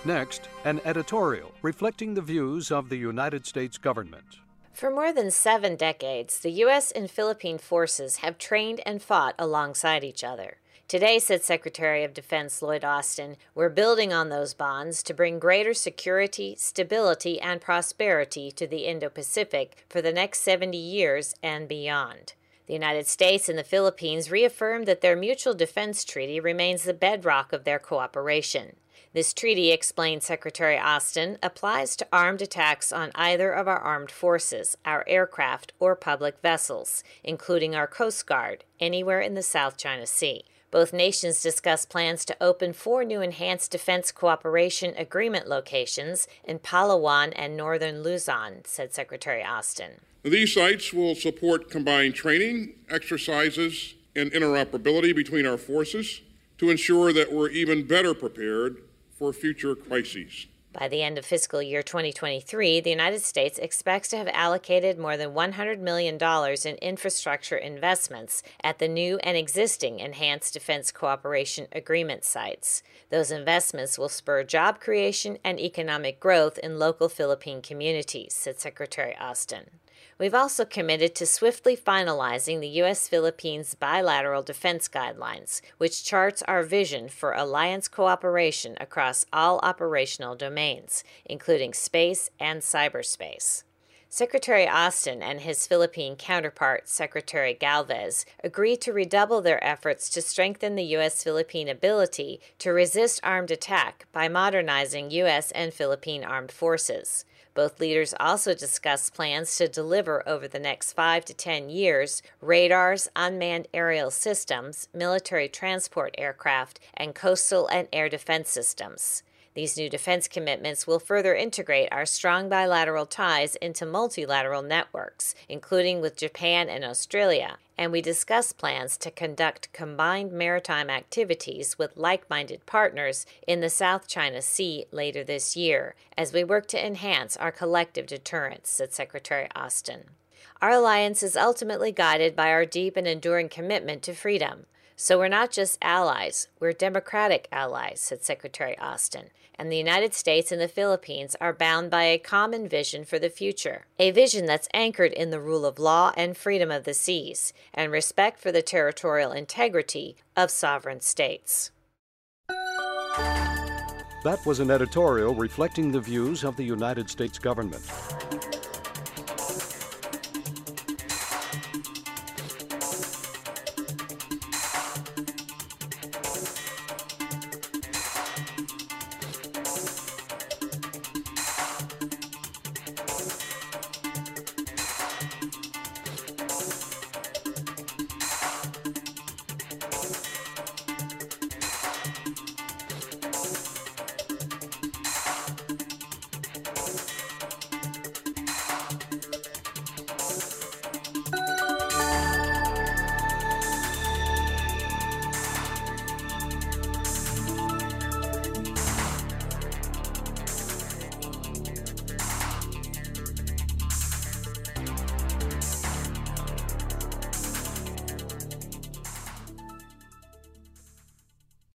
Next, an editorial reflecting the views of the United States government. For more than 7 decades, the U.S. and Philippine forces have trained and fought alongside each other. Today, said Secretary of Defense Lloyd Austin, we're building on those bonds to bring greater security, stability, and prosperity to the Indo-Pacific for the next 70 years and beyond. The United States and the Philippines reaffirmed that their mutual defense treaty remains the bedrock of their cooperation. This treaty, explained Secretary Austin, applies to armed attacks on either of our armed forces, our aircraft, or public vessels, including our Coast Guard, anywhere in the South China Sea. Both nations discussed plans to open 4 new enhanced defense cooperation agreement locations in Palawan and northern Luzon, said Secretary Austin. These sites will support combined training, exercises, and interoperability between our forces to ensure that we're even better prepared for future crises. By the end of fiscal year 2023, the United States expects to have allocated more than $100 million in infrastructure investments at the new and existing Enhanced Defense Cooperation Agreement sites. Those investments will spur job creation and economic growth in local Philippine communities, said Secretary Austin. We've also committed to swiftly finalizing the U.S.-Philippines bilateral defense guidelines, which charts our vision for alliance cooperation across all operational domains, including space and cyberspace. Secretary Austin and his Philippine counterpart, Secretary Galvez, agreed to redouble their efforts to strengthen the U.S.-Philippine ability to resist armed attack by modernizing U.S. and Philippine armed forces. Both leaders also discussed plans to deliver over the next 5 to 10 years radars, unmanned aerial systems, military transport aircraft, and coastal and air defense systems. These new defense commitments will further integrate our strong bilateral ties into multilateral networks, including with Japan and Australia, and we discussed plans to conduct combined maritime activities with like-minded partners in the South China Sea later this year, as we work to enhance our collective deterrence, said Secretary Austin. Our alliance is ultimately guided by our deep and enduring commitment to freedom. So we're not just allies, we're democratic allies, said Secretary Austin. And the United States and the Philippines are bound by a common vision for the future, a vision that's anchored in the rule of law and freedom of the seas, and respect for the territorial integrity of sovereign states. That was an editorial reflecting the views of the United States government.